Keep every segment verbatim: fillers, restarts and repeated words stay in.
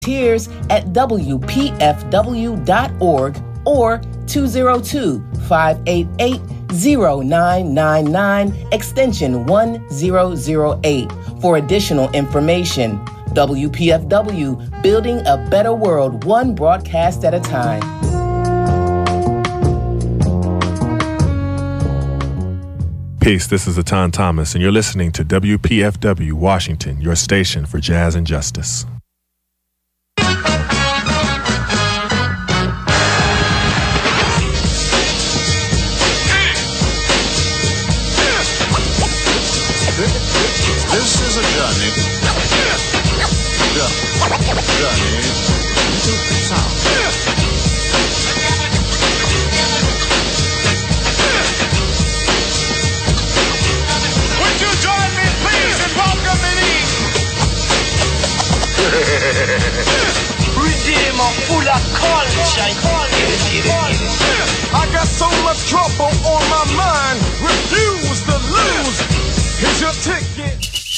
Volunteers at W P F W dot org or two oh two, five eight eight, oh nine nine nine, extension one thousand eight for additional information. W P F W, building a better world, one broadcast at a time. Peace, this is Atan Thomas, and you're listening to W P F W Washington, your station for jazz and justice. This is a journey. Journey into sound. Would you join me, please, in welcoming Redeemer full of culture. I got so much trouble on my mind. Refuse to lose. Here's your ticket.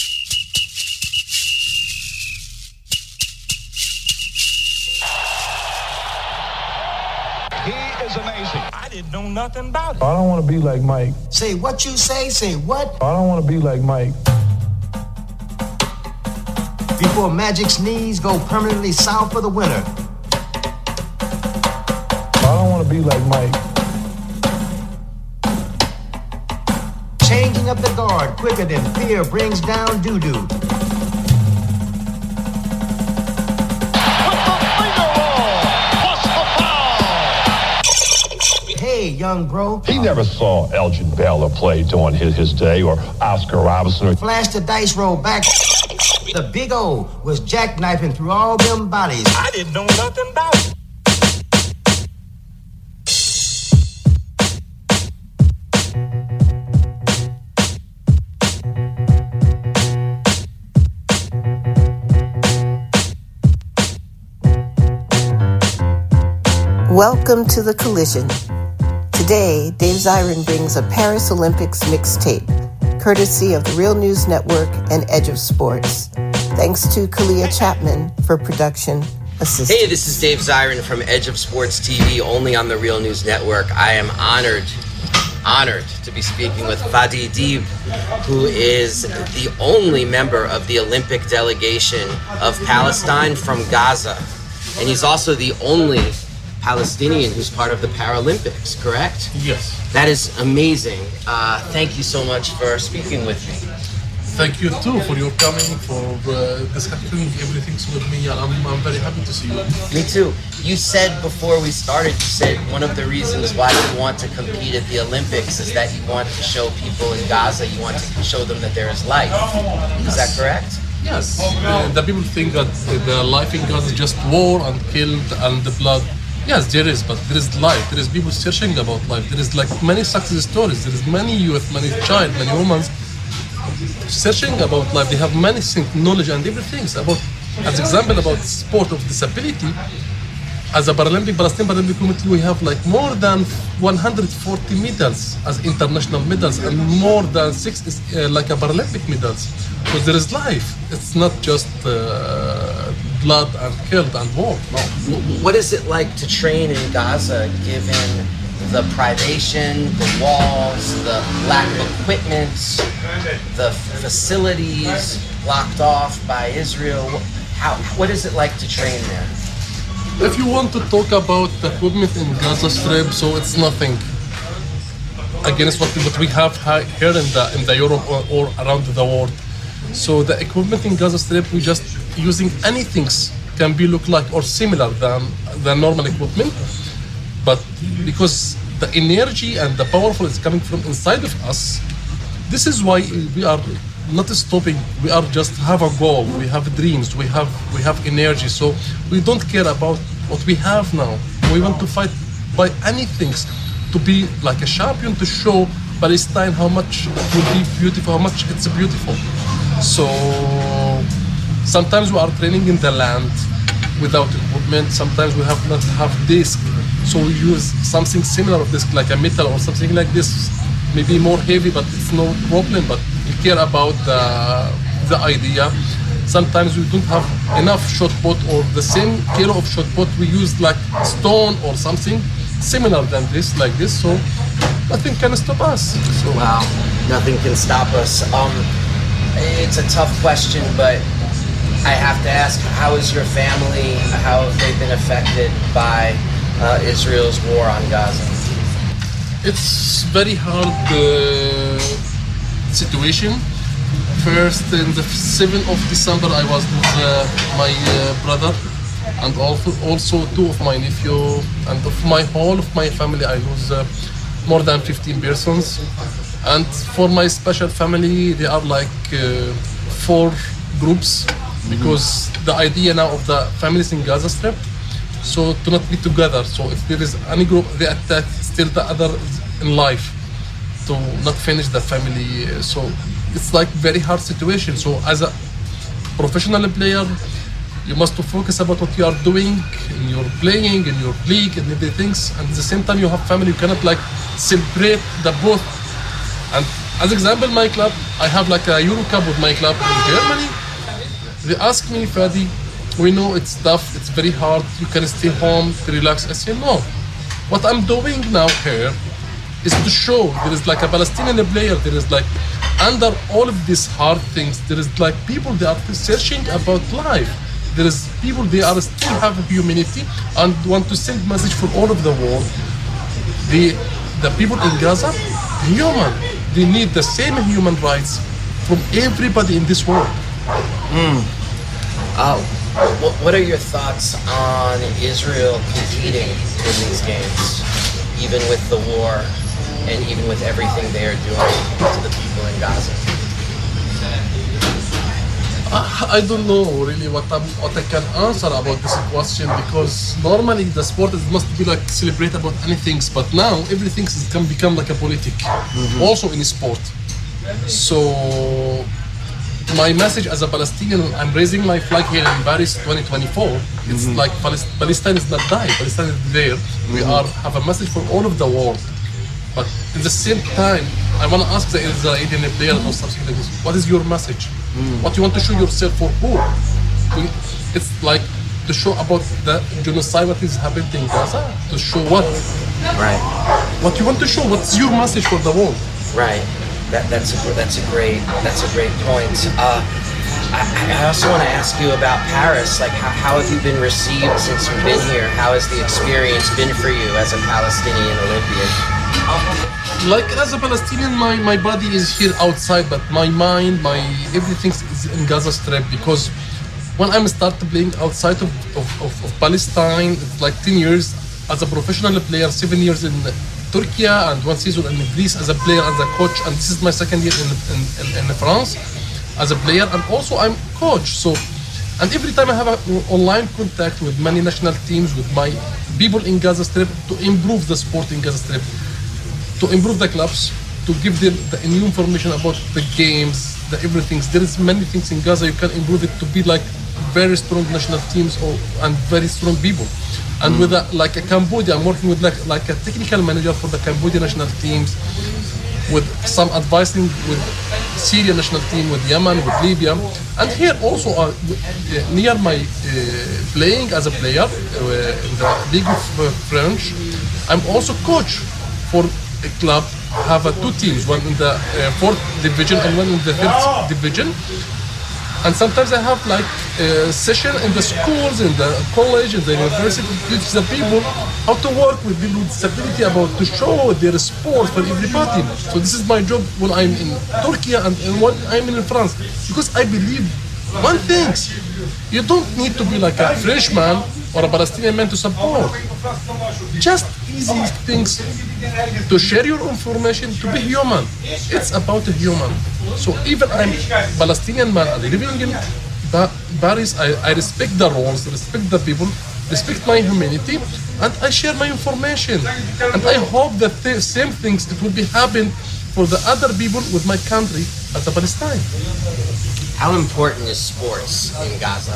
He is amazing. I didn't know nothing about it. I don't want to be like Mike. Say what you say, say what? I don't want to be like Mike. Before Magic's knees go permanently south for the winter. I don't want to be like Mike. Changing up the guard quicker than fear brings down doo-doo. Hey, young bro. He never saw Elgin Baylor play during his, his day, or Oscar Robertson. Flash the dice roll back. The Big O was jackknifing through all them bodies. I didn't know nothing about it. Welcome to The Collision. Today, Dave Zirin brings a Paris Olympics mixtape, courtesy of the Real News Network and Edge of Sports. Thanks to Kalia Chapman for production assistance. Hey, this is Dave Zirin from Edge of Sports T V, only on the Real News Network. I am honored, honored to be speaking with Fadi Deeb, who is the only member of the Olympic delegation of Palestine from Gaza. And he's also the only Palestinian who's part of the Paralympics, correct? Yes. That is amazing. Uh, thank you so much for speaking with me. Thank you too for your coming, for uh, discussing everything with me. I'm, I'm very happy to see you. Me too. You said before we started, you said one of the reasons why you want to compete at the Olympics is that you want to show people in Gaza, you want to show them that there is life. Is that correct? Yes. Uh, the people think that the life in Gaza is just war and killed and the blood. Yes, there is, but there is life. There is people searching about life. There is like many success stories. There is many youth, many child, many women searching about life. They have many things, knowledge and everything about, as example, about sport of disability. As a Paralympic, Palestinian Paralympic Committee, we have like more than one hundred forty medals as international medals, and more than six is uh, like a Paralympic medals. Because there is life. It's not just uh, blood and killed and war. No. What is it like to train in Gaza, given the privation, the walls, the lack of equipment, the facilities blocked off by Israel? How? What is it like to train there? If you want to talk about the equipment in Gaza Strip, so it's nothing against what, what we have here in the in the Europe or, or around the world. So the equipment in Gaza Strip, we just using anything can be look like or similar than the normal equipment, but because the energy and the powerful is coming from inside of us, this is why we are not stopping. We are just have a goal. We have dreams. We have we have energy. So we don't care about what we have now. We want to fight by anything to be like a champion, to show Palestine how much it will be beautiful, how much it's beautiful. So sometimes we are training in the land without equipment. Sometimes we have not have disc, so we use something similar of this, like a metal or something like this, maybe more heavy, but it's no problem. But we care about the the idea. sometimes we don't have enough shot put or the same kilo of shot put. We use like stone or something similar than this, like this. So nothing can stop us. So wow, nothing can stop us. Um, it's a tough question, but I have to ask: how is your family? How have they been affected by uh, Israel's war on Gaza? It's very hard uh, situation. First, in the seventh of December, I was with uh, my uh, brother, and also also two of my nephew, and of my whole of my family. I lose uh, more than fifteen persons, and for my special family, they are like uh, four groups, because the idea now of the families in Gaza Strip, so to not be together. So if there is any group, they attack still the other in life, to not finish the family. So it's like very hard situation. So as a professional player, you must focus about what you are doing in your playing, in your league, and everything. And at the same time, you have family. You cannot like celebrate the both. And as example, my club, I have like a Euro Cup with my club in Germany. They ask me, Fadi, we know it's tough, it's very hard, you can stay home to relax. I say, no. What I'm doing now here is to show there is like a Palestinian player, there is like, under all of these hard things, there is like people, they are searching about life. There is people, they are still have humanity and want to send message for all of the world. The, the people in Gaza, human, they need the same human rights from everybody in this world. Mm. Uh, what, what are your thoughts on Israel competing in these games, even with the war and even with everything they are doing to the people in Gaza? Uh, I don't know really what, I'm, what I can answer about this question, because normally the sport is, must be like celebrate about anything, but now everything can become like a politic, mm-hmm. also in sport. So my message as a Palestinian, I'm raising my flag here in Paris twenty twenty-four. It's mm-hmm. like Palestine is not dying, Palestine is there. Mm-hmm. We are have a message for all of the world. But at the same time, I want to ask the Israeli player or something like this, what is your message? Mm. What you want to show yourself for who? It's like to show about the genocide that is happening in Gaza, to show what? Right. What you want to show, what's your message for the world? Right. That, that's a that's a great that's a great point. Uh, I, I also want to ask you about Paris. Like, how, how have you been received since you've been here? How has the experience been for you as a Palestinian Olympian? Like as a Palestinian, my, my body is here outside, but my mind, my everything is in Gaza Strip, because when I'm started playing outside of, of, of, of Palestine, it's like ten years as a professional player, seven years in Turkey and one season in Greece as a player, as a coach, and this is my second year in, in, in, in France as a player, and also I'm coach. So, and every time I have an online contact with many national teams, with my people in Gaza Strip, to improve the sport in Gaza Strip, to improve the clubs, to give them the new information about the games, the everything. There is many things in Gaza you can improve it to be like very strong national teams or and very strong people. And mm. with a, like a Cambodia, I'm working with like like a technical manager for the Cambodia national teams, with some advising with Syria national team, with Yemen, with Libya, and here also uh, near my uh, playing as a player uh, in the League of uh, French. I'm also coach for a club, have uh, two teams, one in the uh, fourth division and one in the third division. And sometimes I have like a session in the schools, in the college, in the university, to teach the people how to work with people with disability, about to show their sport for everybody. So this is my job when I'm in Turkey and, and when I'm in France. Because I believe one thing, you don't need to be like a Frenchman or a Palestinian man to support. Just easy things to share your information, to be human. It's about a human. So even I'm Palestinian man and living in Paris, I, I respect the rules, respect the people, respect my humanity, and I share my information. And I hope that the same things it will be happen for the other people with my country as a Palestine. How important is sports in Gaza?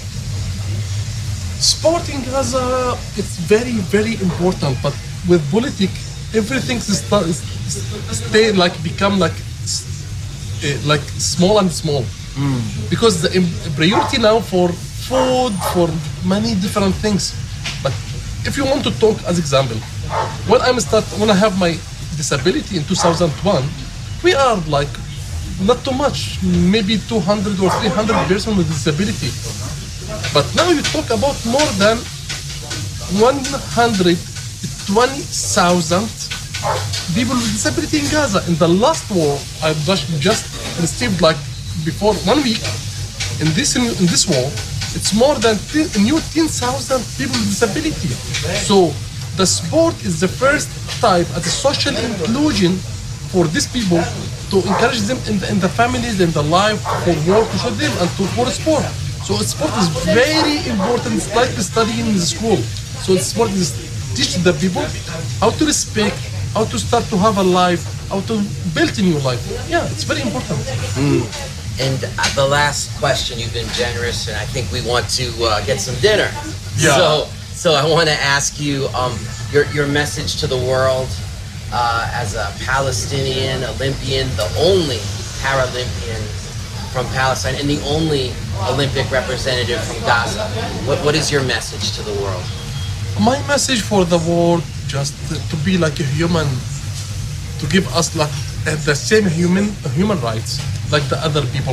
Sport in Gaza, it's very, very important. But with politics, everything is stay like become like uh, like small and small. Mm. Because the im- priority now for food, for many different things. But if you want to talk as example, when I'm start, when I have my disability in two thousand one, we are like not too much, maybe two hundred or three hundred persons with disability. But now you talk about more than one hundred twenty thousand people with disability in Gaza. In the last war, I just, just received like before one week, in this in this war, it's more than ten, new ten thousand people with disability. So the sport is the first type as a social inclusion for these people to encourage them in the, in the families, in the life, for work, to show them, and to for sport. So sport is very important. It's like studying in the school. So sport is teach the people how to respect, how to start to have a life, how to build a new life. Yeah, it's very important. Mm. And uh, the last question, you've been generous, and I think we want to uh, get some dinner. Yeah. So, so I want to ask you um, your your message to the world uh, as a Palestinian Olympian, the only Paralympian from Palestine, and the only Olympic representative from Gaza. What what is your message to the world? My message for the world, just to be like a human, to give us like the same human human rights like the other people.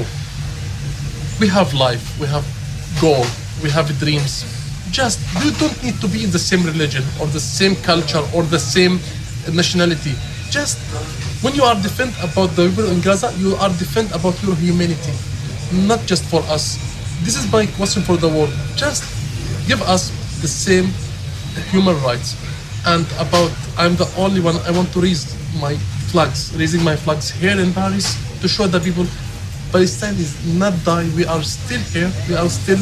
We have life, we have goal, we have dreams. Just you don't need to be in the same religion or the same culture or the same nationality. Just when you are defend about the people in Gaza, you are defend about your humanity, not just for us. This is my question for the world. Just give us the same human rights. And about, I'm the only one, I want to raise my flags, raising my flags here in Paris to show the people Palestine is not dying. We are still here. We are still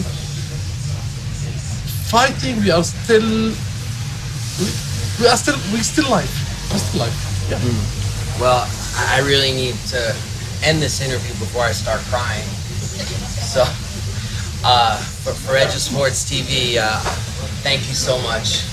fighting. We are still, we, we are still, we still alive. We're still alive. Yeah. Mm. Well, I really need to end this interview before I start crying. So, uh, for, for Edge of Sports T V, uh, thank you so much.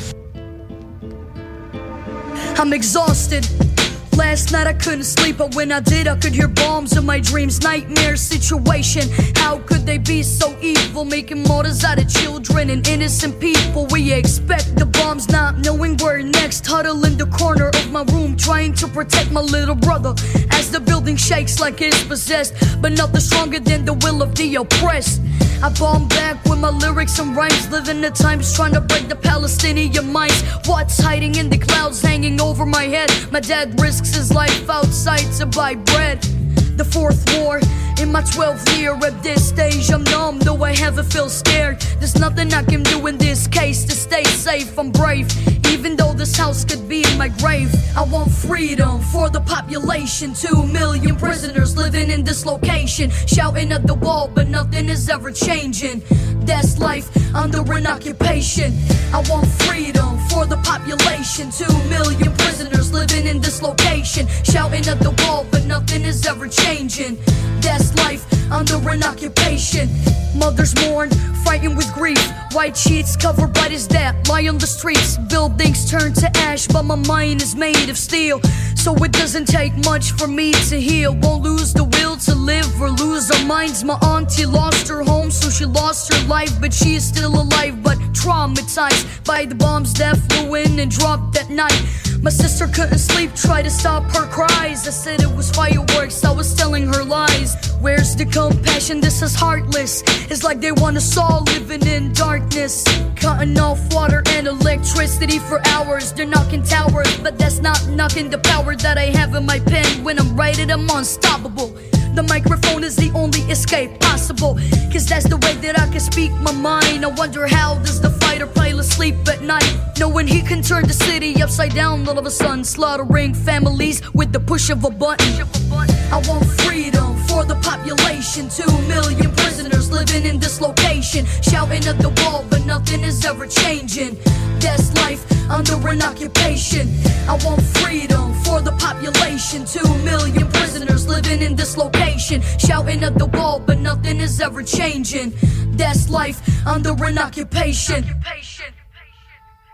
I'm exhausted. Last night I couldn't sleep, but when I did, I could hear bombs in my dreams. Nightmare situation. How could they be so evil, making martyrs out of children and innocent people? We expect the bombs, not knowing where next. Huddle in the corner of my room, trying to protect my little brother as the building shakes like it's possessed. But nothing stronger than the will of the oppressed. I bomb back with my lyrics and rhymes, living the times trying to break the Palestinian minds. What's hiding in the clouds hanging over my head? My dad risks his life outside to buy bread. The fourth war in my twelfth year. At this stage I'm numb, though I haven't feel scared. There's nothing I can do in this case to stay safe. I'm brave, even though this house could be in my grave. I want freedom for the population. Two million prisoners living in this location, shouting at the wall, but nothing is ever changing. That's life under an occupation. I want freedom for the population. Two million prisoners living in this location, shouting at the wall, but nothing is ever changing. That's life under an occupation. Mothers mourn, fighting with grief. White sheets covered by his dad lie on the streets. Buildings turn to ash, but my mind is made of steel. So it doesn't take much for me to heal. Won't lose the will to live or lose our minds. My auntie lost her home, so she lost her life, but she is still alive, but traumatized by the bombs that flew in and dropped that night. My sister couldn't sleep, tried to stop her cries. I said it was fireworks, I was telling her lies. Where's the compassion? This is heartless. It's like they want us all living in darkness, cutting off water and electricity for hours. They're knocking towers, but that's not knocking the power that I have in my pen. When I'm writing, I'm unstoppable. The microphone is the only escape possible, cause that's the way that I can speak my mind. I wonder how does the fighter pilot sleep at night, knowing he can turn the city upside down all of a sudden, slaughtering families with the push of a button. I want freedom for the population. Two million prisoners living in this location, shouting at the wall, but nothing is ever changing. That's life under an occupation. I want freedom for the population. Two million prisoners living in this location, shouting at the wall, but nothing is ever changing. That's life under an occupation.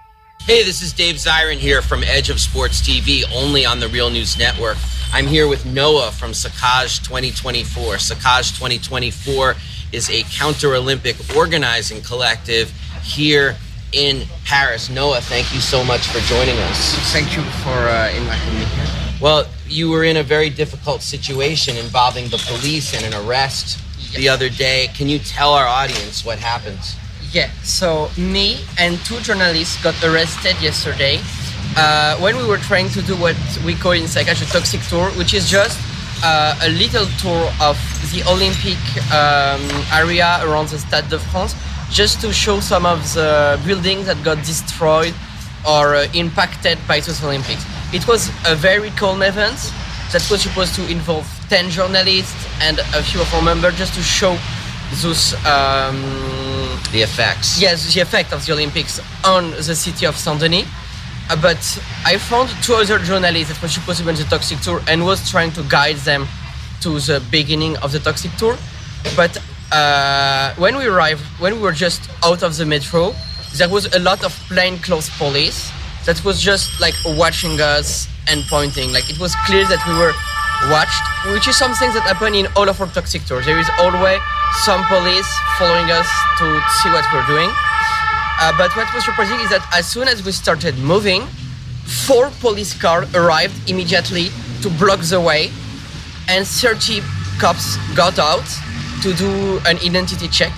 Hey, this is Dave Zirin here from Edge of Sports T V, only on the Real News Network. I'm here with Noah from Saccage twenty twenty-four. Saccage twenty twenty-four is a counter-Olympic organizing collective here in Paris. Noah, thank you so much for joining us. Thank you for uh, inviting me here. Well, you were in a very difficult situation involving the police and an arrest yeah. the other day. Can you tell our audience what happened? Yeah, so me and two journalists got arrested yesterday uh, when we were trying to do what we call in Saccage a toxic tour, which is just uh, a little tour of the Olympic um, area around the Stade de France, just to show some of the buildings that got destroyed or uh, impacted by those Olympics. It was a very calm event that was supposed to involve ten journalists and a few of our members, just to show those um, the effects. Yes, the effect of the Olympics on the city of Saint-Denis. Uh, but I found two other journalists that were supposed to be on the toxic tour and was trying to guide them to the beginning of the toxic tour. But uh, when we arrived, when we were just out of the metro, there was a lot of plainclothes police that was just like watching us and pointing. Like it was clear that we were watched, which is something that happened in all of our toxic tours. There is always some police following us to see what we're doing. Uh, but what was surprising is that as soon as we started moving, four police cars arrived immediately to block the way, and thirty cops got out to do an identity check.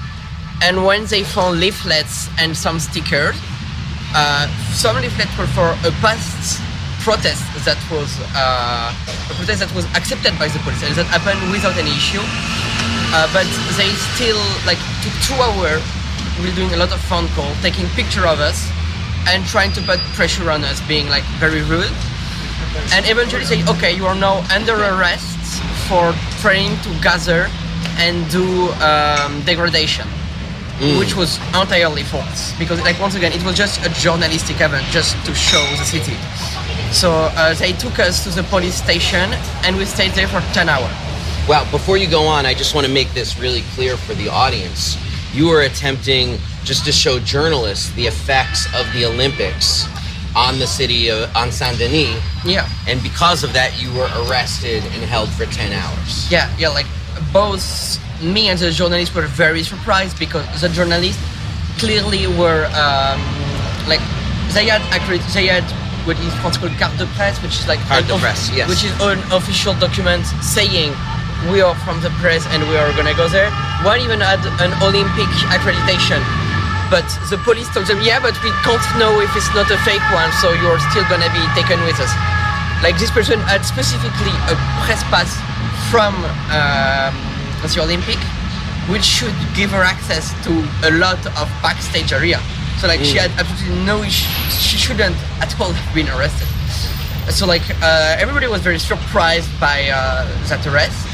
And when they found leaflets and some stickers, uh, some leaflets were for a past protest that was uh, a protest that was accepted by the police and that happened without any issue. Uh, but they still like took two hours. We're doing a lot of phone calls, taking picture of us, and trying to put pressure on us, being like very rude. And eventually say, okay, you are now under arrest for trying to gather and do um, degradation, mm. which was entirely false. Because, like, once again, it was just a journalistic event, just to show the city. So uh, they took us to the police station, and we stayed there for ten hours. Well, before you go on, I just want to make this really clear for the audience. You were attempting just to show journalists the effects of the Olympics on the city of on Saint-Denis. Yeah. And because of that, you were arrested and held for ten hours. Yeah, yeah, like both me and the journalists were very surprised because the journalists clearly were um, like they had actually they had what is what's called carte de presse, which is like carte de presse, yes, which is an official document saying we are from the press and we are gonna go there. One even had an Olympic accreditation, but the police told them, yeah, but we can't know if it's not a fake one, so you're still gonna be taken with us. Like this person had specifically a press pass from um, the Olympic, which should give her access to a lot of backstage area. So like mm. she had absolutely no issue, she shouldn't at all have been arrested. So like uh, everybody was very surprised by uh, that arrest.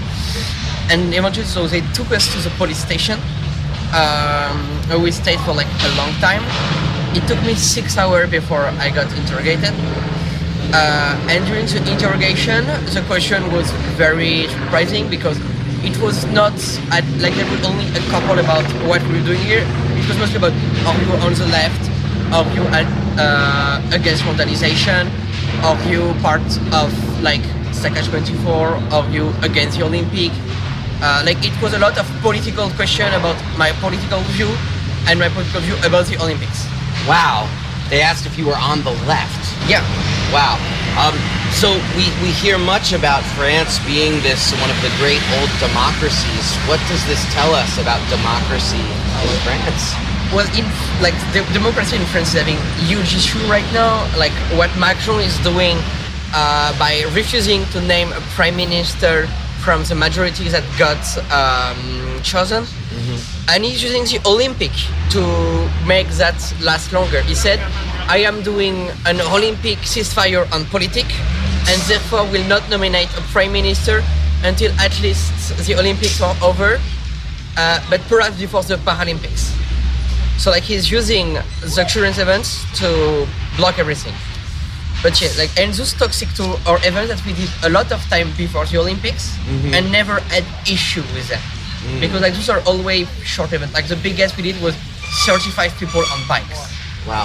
And eventually, so they took us to the police station. Um, where we stayed for like a long time. It took me six hours before I got interrogated. Uh, and during the interrogation, the question was very surprising because it was not at, like there was only a couple about what we were doing here. It was mostly about are you on the left, are you at, uh, against vandalization, are you part of like Saccage twenty-four, are you against the Olympic? Uh, like it was a lot of political question about my political view and my political view about the Olympics. Wow. They asked if you were on the left. Yeah. Wow. Um, so we, we hear much about France being this one of the great old democracies. What does this tell us about democracy in France? Well, in like the democracy in France is having huge issue right now. Like what Macron is doing uh, by refusing to name a prime minister from the majority that got um, chosen, mm-hmm. and he's using the Olympic to make that last longer. He said, I am doing an Olympic ceasefire on politics and therefore will not nominate a prime minister until at least the Olympics are over, uh, but perhaps before the Paralympics. So like he's using the current events to block everything. But yeah, like, and those toxic tour are events that we did a lot of time before the Olympics, mm-hmm. and never had issue with them. Mm. Because like those are always short events. Like the biggest we did was thirty-five people on bikes. Wow.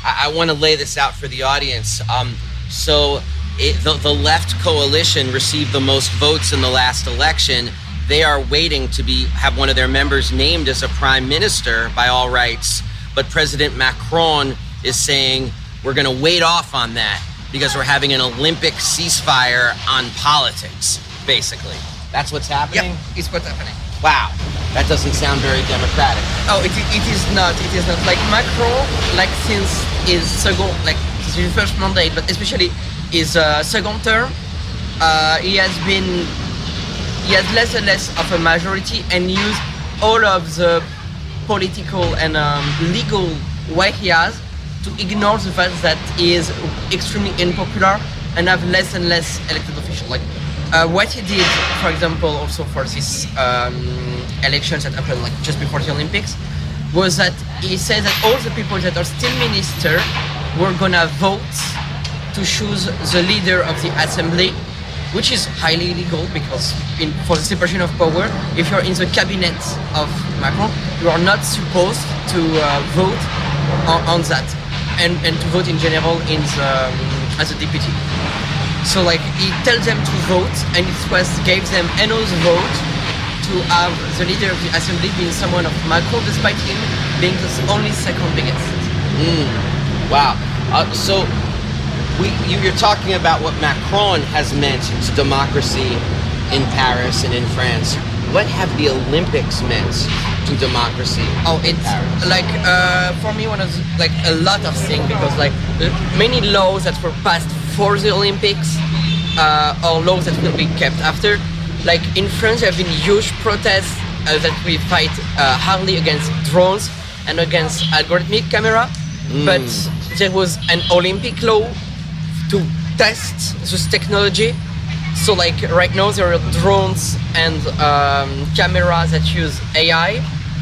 I, I want to lay this out for the audience. Um, so it, the, the left coalition received the most votes in the last election. They are waiting to be have one of their members named as a prime minister by all rights. But President Macron is saying we're going to wait off on that because we're having an Olympic ceasefire on politics, basically. That's what's happening? Yeah, it's what's happening. Wow, that doesn't sound very democratic. Oh, it, it is not. It is not. Like Macron, like since his second, like his first mandate, but especially his uh, second term, uh, he has been, he has less and less of a majority and used all of the political and um, legal way he has to ignore the fact that he is extremely unpopular and have less and less elected officials. Like uh, what he did, for example, also for these um, elections that happened like just before the Olympics, was that he said that all the people that are still minister were gonna vote to choose the leader of the assembly, which is highly illegal because in, for the separation of power, if you're in the cabinet of Macron, you are not supposed to uh, vote on, on that and, and to vote in general in the, um, as a deputy. So like he tells them to vote and it was gave them another vote to have the leader of the assembly being someone of Macron, despite him being the only second biggest. Mm. Wow. Uh, so we, you, you're talking about what Macron has meant to democracy in Paris and in France. What have the Olympics meant to democracy oh, it's in Paris? Like uh, for me, one of the, like a lot of things because like many laws that were passed for the Olympics uh, or laws that will be kept after. Like in France, there have been huge protests uh, that we fight uh, hardly against drones and against algorithmic camera, mm. but there was an Olympic law to test this technology. So like right now there are drones and um, cameras that use A I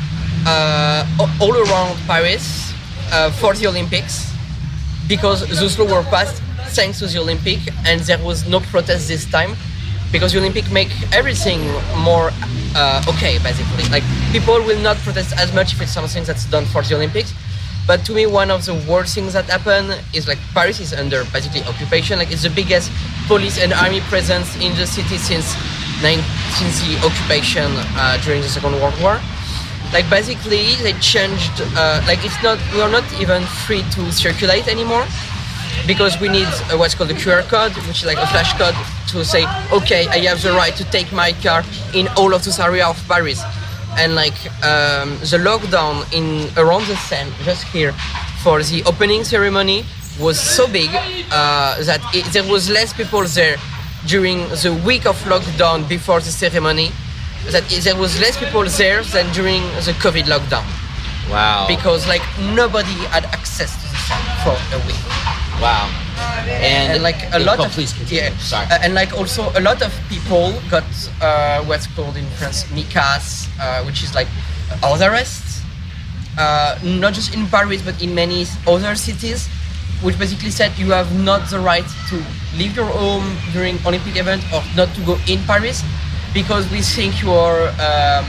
uh, all around Paris uh, for the Olympics because those laws were passed thanks to the Olympic and there was no protest this time because the Olympic make everything more uh, okay basically. Like people will not protest as much if it's something that's done for the Olympics. But to me, one of the worst things that happen is like Paris is under basically occupation. Like it's the biggest police and army presence in the city since nine, since the occupation uh, during the Second World War. Like basically they changed. Uh, like it's not we are not even free to circulate anymore because we need uh, what's called a Q R code, which is like a flash code to say, okay, I have the right to take my car in all of this area of Paris. And like um, the lockdown in around the Seine, just here, for the opening ceremony was so big uh, that it, there was less people there during the week of lockdown before the ceremony. That it, there was less people there than during the COVID lockdown. Wow. Because like nobody had access to the Seine for a week. Wow. And, and like a lot oh, of please continue. yeah, sorry. Uh, and like also a lot of people got uh, what's called in France Micas, uh, which is like house arrests, uh, not just in Paris but in many other cities, which basically said you have not the right to leave your home during Olympic event or not to go in Paris because we think you are um,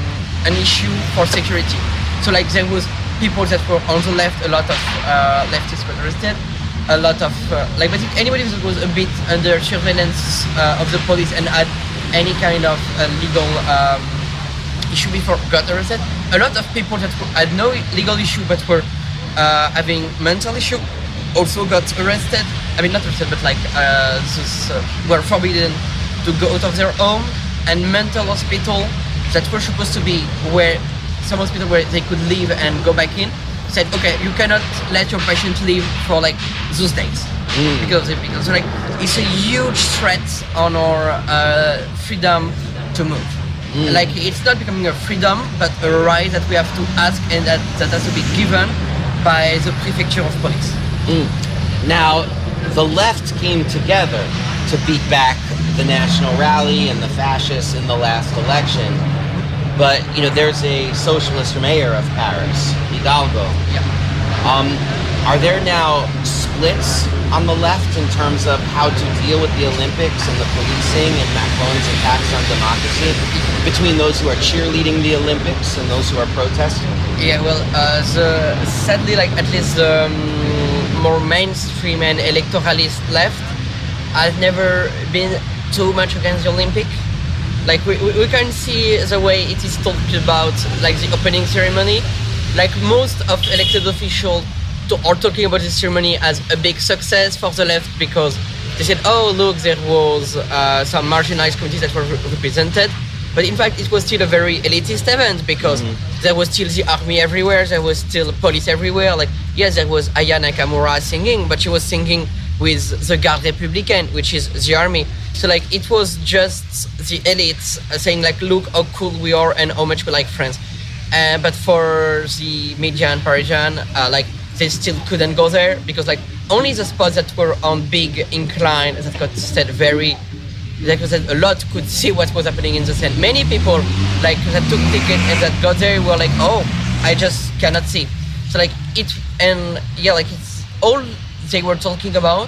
an issue for security. So like there was people that were on the left, a lot of uh, leftists were arrested. A lot of uh, like basically anybody that was a bit under surveillance uh, of the police and had any kind of uh, legal um, issue before got arrested. A lot of people that had no legal issue but were uh, having mental issue also got arrested. I mean not arrested but like uh, this, uh, were forbidden to go out of their home. And mental hospital that were supposed to be where some hospital where they could live and go back in said, okay, you cannot let your patient leave for like those days mm. because of because so, like it's a huge threat on our uh, freedom to move. Mm. Like it's not becoming a freedom, but a right that we have to ask and that, that has to be given by the prefecture of police. Mm. Now, the left came together to beat back the National Rally and the fascists in the last election. But, you know, there's a socialist mayor of Paris, Hidalgo. Yeah. Um, are there now splits on the left in terms of how to deal with the Olympics and the policing and Macron's attacks on democracy between those who are cheerleading the Olympics and those who are protesting? Yeah, well, uh, the, sadly, like at least um, more mainstream and electoralist left has never been too much against the Olympic. Like we, we can see the way it is talked about, like the opening ceremony. Like most of elected officials to, are talking about this ceremony as a big success for the left because they said, oh look, there was uh, some marginalized communities that were re- represented. But in fact, it was still a very elitist event because mm-hmm. there was still the army everywhere, there was still police everywhere. Like, yes, there was Aya Nakamura singing, but she was singing with the Garde Républicaine, which is the army. So, like, it was just the elites saying, like, look how cool we are and how much we like France. Uh, but for the media and Parisian, uh, like, they still couldn't go there because, like, only the spots that were on big incline that got set very... Like I said, a lot could see what was happening in the scene. Many people like that took tickets and that got there were like, oh, I just cannot see. So like it and yeah, like it's all they were talking about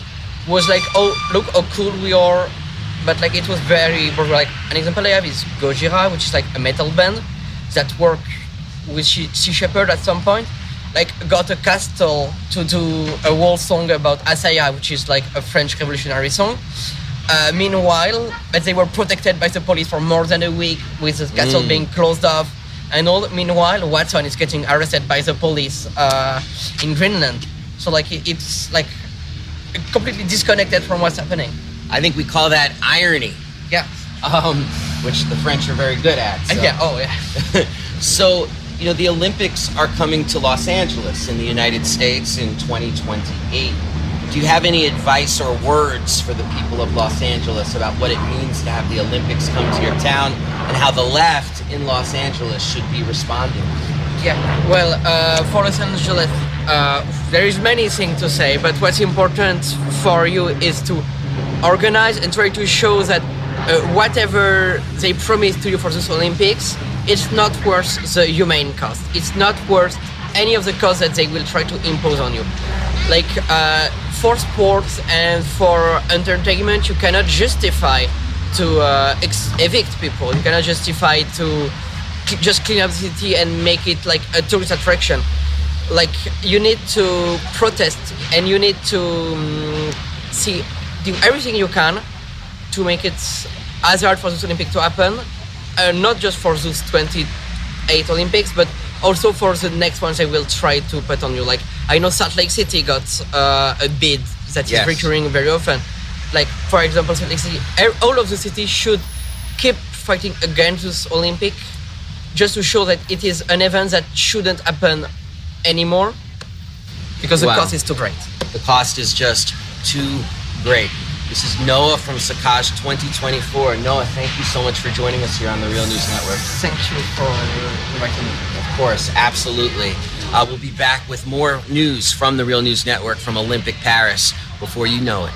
was like, oh, look how cool we are. But like it was very like an example I have is Gojira, which is like a metal band that worked with Sea Shepherd at some point. Like got a castle to do a whole song about Asaya, which is like a French revolutionary song. Uh, meanwhile, but they were protected by the police for more than a week with the castle mm. being closed off and all. Meanwhile, Watson is getting arrested by the police uh, in Greenland. So like it, it's like completely disconnected from what's happening. I think we call that irony. Yeah. Um, which the French are very good at. So. Uh, yeah. Oh yeah. So, you know, the Olympics are coming to Los Angeles in the United States in twenty twenty-eight. Do you have any advice or words for the people of Los Angeles about what it means to have the Olympics come to your town and how the left in Los Angeles should be responding? Yeah, well, uh, for Los Angeles, uh, there is many things to say, but what's important for you is to organize and try to show that uh, whatever they promise to you for this Olympics, it's not worth the humane cost. It's not worth any of the costs that they will try to impose on you. Like, uh, for sports and for entertainment, you cannot justify to uh, ex- evict people. You cannot justify to c- just clean up the city and make it like a tourist attraction. Like, you need to protest and you need to um, see, do everything you can to make it as hard for this Olympic to happen. Uh, not just for those twenty-eight Olympics, but also for the next ones they will try to put on you. Like, I know Salt Lake City got uh, a bid that yes. is recurring very often. Like, for example, Salt Lake City, all of the cities should keep fighting against this Olympic just to show that it is an event that shouldn't happen anymore because the wow. cost is too great. The cost is just too great. This is Noah from Sakaj twenty twenty-four. Noah, thank you so much for joining us here on the Real News Network. Thank you for inviting me. Of course, absolutely. Uh, we'll be back with more news from the Real News Network from Olympic Paris before you know it.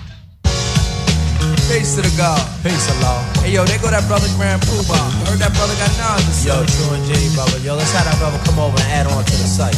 Peace to the God. Peace, Allah. Hey, yo, there go that brother Grand Poobah. Heard that brother got knowledge. Yo, True and J, brother. Yo, let's have that brother come over and add on to the site.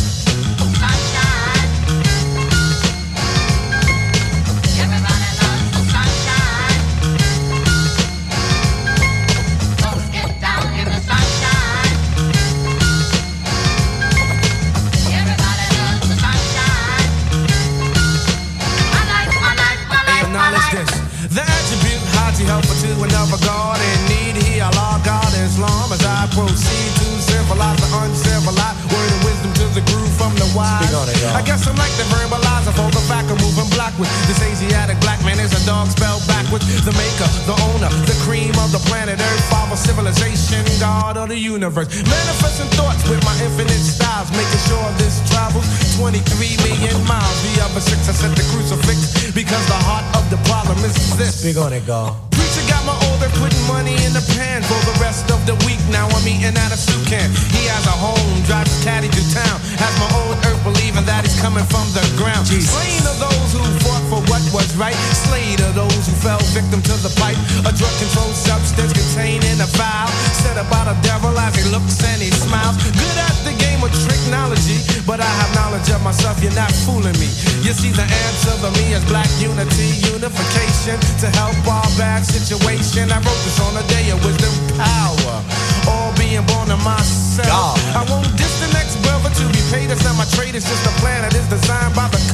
Helper to another God in need. He Allah, God, Islam. As I proceed to civilize the uncivilized, word of wisdom to the groove from the wise. It, I guess I'm like the verbalizer for the fact of moving blackwards. This Asiatic black man is a dog spelled backwards. The maker, the owner, the cream of the planet Earth, father civilization, God of the universe. Manifesting thoughts with my infinite styles, making sure this travels twenty-three million miles. The other six I set the crucifix because the heart of the problem is this. Big on it, God. Got my older putting money in the pan for the rest of the week. Now I'm eating out of soup can. He has a home, drives his caddy to town. Has my old earth believing that he's coming from the ground. Jesus. Slain are those who fought for what was right. Slayed are those who fell victim to the pipe. A drug controlled substance containing a vial. Said about a devil as he looks and he smiles. Good at the game of tricknology, but I have knowledge of myself. You're not fooling me. You see the answer to me is black unity, unification to help our bad situation. I wrote this on a day of wisdom, power, all being born of myself. God. I won't diss the next brother to be paid. It's not my trade, it's just a plan that is designed by the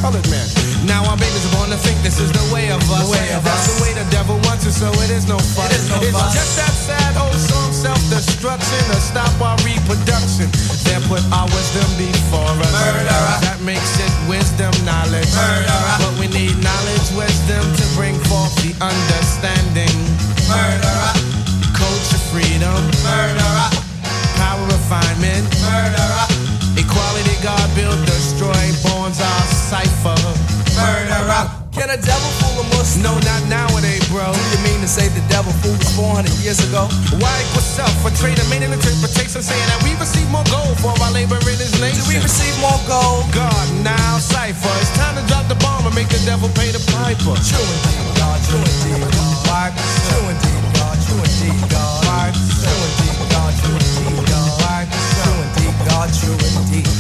colored man. Now our babies are born to think this is the way of us. The way of That's us. The way the devil wants it, so it is no fun. It is no it's fun. Just that sad old song, self-destruction, to stop our reproduction. They put our wisdom before us. Murderer. That makes it wisdom, knowledge. Murderer. But we need knowledge, wisdom to bring forth the understanding. Murderer. Culture, freedom. Murderer. Power, refinement. Murderer. Equality, God build, destroy, bonds our cipher. Murderer. Can a devil fool a Muslim? No, not nowadays, bro. Do you mean to say the devil fooled us four hundred years ago? Why equal self? A trader made an interpretation saying that we receive more gold for our labor in his nation. Do we receive more gold? God, now cipher. It's time to drop the bomb and make the devil pay the piper. True indeed, God. True indeed, God. True indeed, God. True indeed, God. True indeed, God. True indeed, God. True indeed, God. True indeed.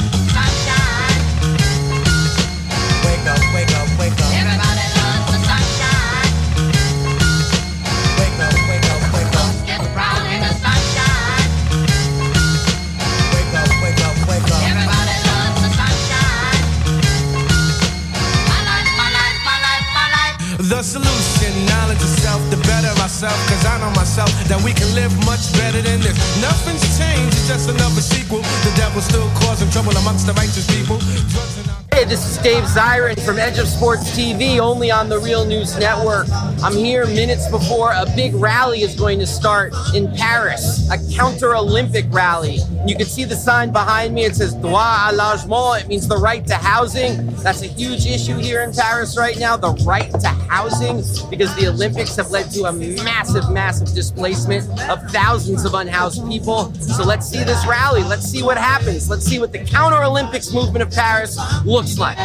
Wake up, wake up, wake up. Everybody loves the sunshine. Wake up, wake up, wake up. Get brown in the sunshine. Wake up, wake up, wake up. Everybody loves the sunshine. My life, my life, my life, my life. The solution, knowledge of self, to better ourselves. Cause I know myself that we can live much better than this. Nothing's changed, it's just another sequel. The devil's still causing trouble amongst the righteous people. Drugs and Hey, this is Dave Zirin from Edge of Sports T V, only on the Real News Network. I'm here minutes before a big rally is going to start in Paris, a counter-Olympic rally. You can see the sign behind me. It says droit à logement. It means the right to housing. That's a huge issue here in Paris right now, the right to housing, because the Olympics have led to a massive, massive displacement of thousands of unhoused people. So let's see this rally. Let's see what happens. Let's see what the counter-Olympics movement of Paris looks like.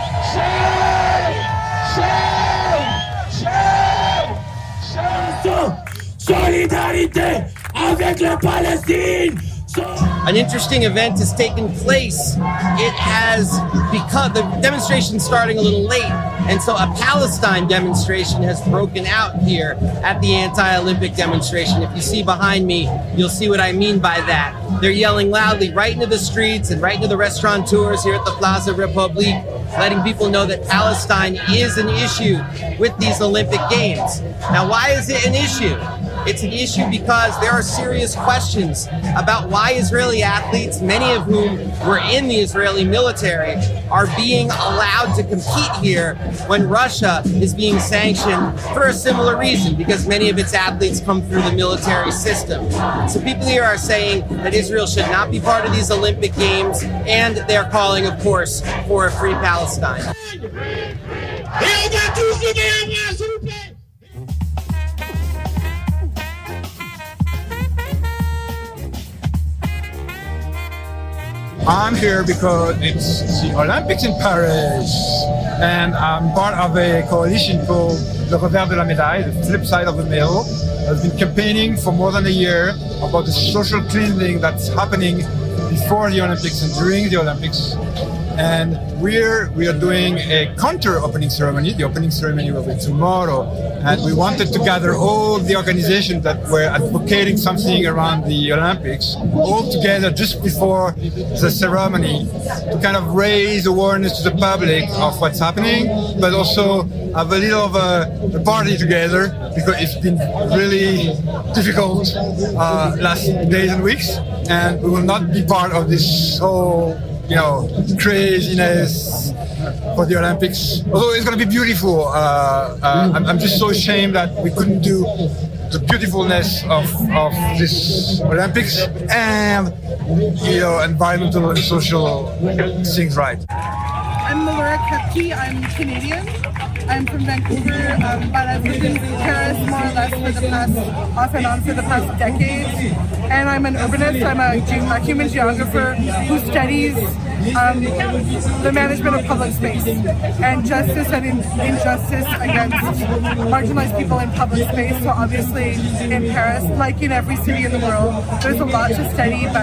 Solidarité avec la Palestine. An interesting event has taken place. It has become, the demonstration starting a little late, and so a Palestine demonstration has broken out here at the anti-Olympic demonstration. If you see behind me, you'll see what I mean by that. They're yelling loudly right into the streets and right into the restaurateurs here at the Plaza Republique, letting people know that Palestine is an issue with these Olympic Games. Now, why is it an issue? It's an issue because there are serious questions about why Israeli athletes, many of whom were in the Israeli military, are being allowed to compete here when Russia is being sanctioned for a similar reason, because many of its athletes come through the military system. So people here are saying that Israel should not be part of these Olympic Games, and they're calling, of course, for a free Palestine. I'm here because it's the Olympics in Paris, and I'm part of a coalition called Le Revers de la Médaille, the flip side of the medal. I've been campaigning for more than a year about the social cleansing that's happening before the Olympics and during the Olympics. And we're we are doing a counter opening ceremony. The opening ceremony will be tomorrow, and we wanted to gather all the organizations that were advocating something around the Olympics all together just before the ceremony to kind of raise awareness to the public of what's happening, but also have a little of a, a party together, because it's been really difficult uh, last days and weeks, and we will not be part of this whole, you know, craziness for the Olympics. Although it's going to be beautiful. Uh, uh, I'm, I'm just so ashamed that we couldn't do the beautifulness of, of this Olympics and, you know, environmental and social things right. I'm Laura Kepke. I'm Canadian. I'm from Vancouver, um, but I've lived in Paris more or less for the past, off and on for the past decade. And I'm an urbanist. I'm a, ge- a human geographer who studies um, the management of public space and justice and in, injustice against marginalized people in public space. So obviously in Paris, like in every city in the world, there's a lot to study, but